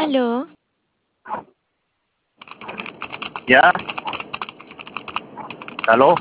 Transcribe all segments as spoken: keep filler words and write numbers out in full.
Aló, ¿Ya? ¿Aló?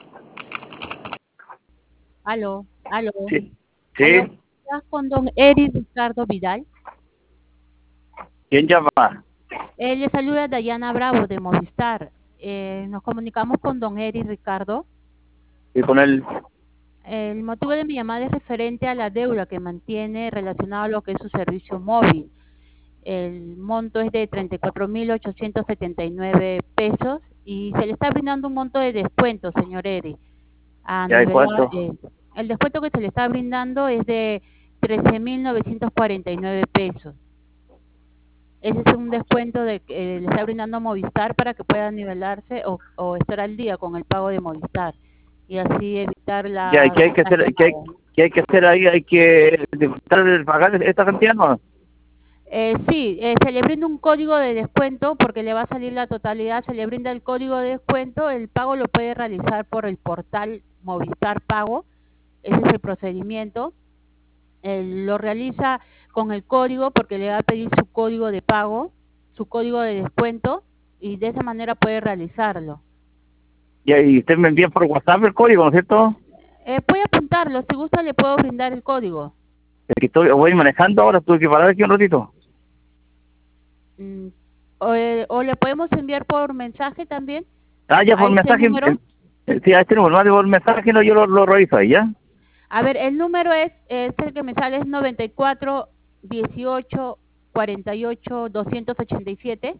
Aló, aló, Sí. aló. ¿Sí? ¿Estás con don Eri Ricardo Vidal? ¿Quién llama? Él le saluda Dayana Bravo de Movistar. Eh, nos comunicamos con don Eri Ricardo. Y con él. El motivo de mi llamada es referente a la deuda que mantiene relacionado a lo que es su servicio móvil. El monto es de treinta y cuatro mil ochocientos setenta y nueve pesos y se le está brindando un monto de descuento, señor Eri. A ¿Ya de nivelar, cuánto? eh, el descuento que se le está brindando es de trece mil novecientos cuarenta y nueve pesos. Ese es un descuento de que eh, le está brindando Movistar para que pueda nivelarse o, o estar al día con el pago de Movistar y así evitar ¿Ya? ¿Y las, qué hay que las hacer? ¿Qué hay, llamadas. qué hay que hacer ahí? ¿Hay que depositar- pagar esta cantidad? ¿No? Eh, sí, eh, se le brinda un código de descuento porque le va a salir la totalidad, se le brinda el código de descuento, el pago lo puede realizar por el portal Movistar Pago, ese es el procedimiento. Él lo realiza con el código porque le va a pedir su código de pago, su código de descuento y de esa manera puede realizarlo. Ya, y usted me envía por WhatsApp el código, ¿no es cierto? Eh, puede apuntarlo, si gusta le puedo brindar el código. Es que estoy, voy manejando ahora, tuve que parar aquí un ratito. Mm, o, eh, o le podemos enviar por mensaje también Ah, ya a por este mensaje. número. eh, eh, Sí, a este número, más por mensaje, no, yo lo, lo reviso ahí, ¿ya? A ver, el número es, es el que me sale es noventa y cuatro dieciocho cuarenta y ocho doscientos ochenta y siete.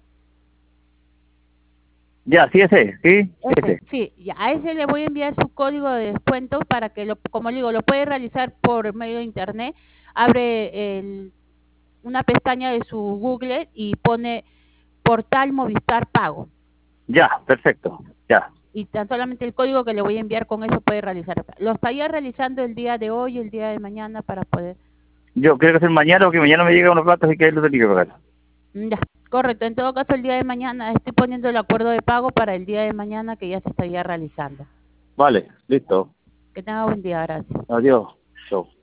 Ya, sí, ese, sí, Ese, ese. sí, ya, a ese le voy a enviar su código de descuento para que, lo, como le digo, lo puede realizar por medio de internet. Abre el, una pestaña de su Google y pone portal Movistar Pago. Ya, perfecto, ya. Y tan solamente el código que le voy a enviar con eso puede realizar. Lo estaría realizando el día de hoy, el día de mañana para poder. Yo creo que es el mañana, porque mañana me llegan unos platos y que ahí lo tengo que pagar. Mm, Ya, correcto. En todo caso, el día de mañana estoy poniendo el acuerdo de pago para el día de mañana que ya se estaría realizando. Vale, listo. Que tenga buen día, gracias. Adiós. Chau.